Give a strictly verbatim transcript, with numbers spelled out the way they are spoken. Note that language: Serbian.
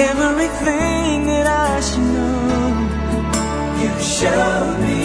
everything that I should know. You showed me